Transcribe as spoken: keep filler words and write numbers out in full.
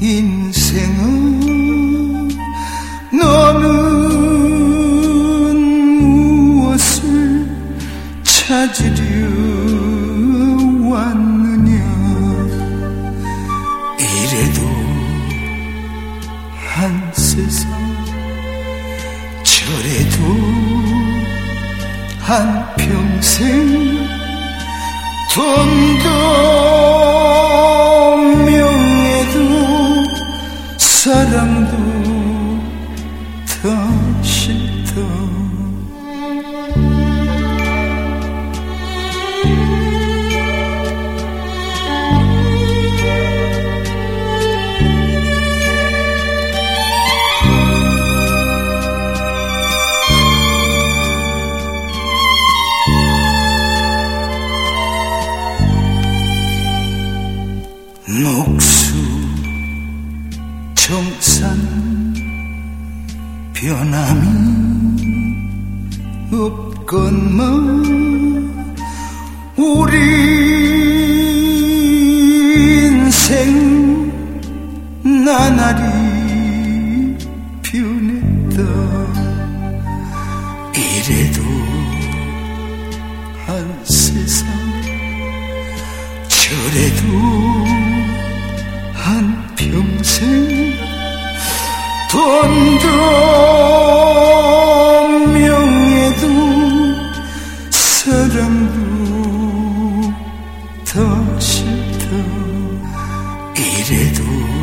인생아 너는 무엇을 찾으려 왔느냐 이래도 한 세상 저래도 한 평생 돈도 명예도 사랑도 다 싫다 녹수 정산 변함이 없건만 우리 인생 나날이 변했다 이래도 한 세상 저래도 한 평생 돈도 명예도 사랑도 다 싫다 이래도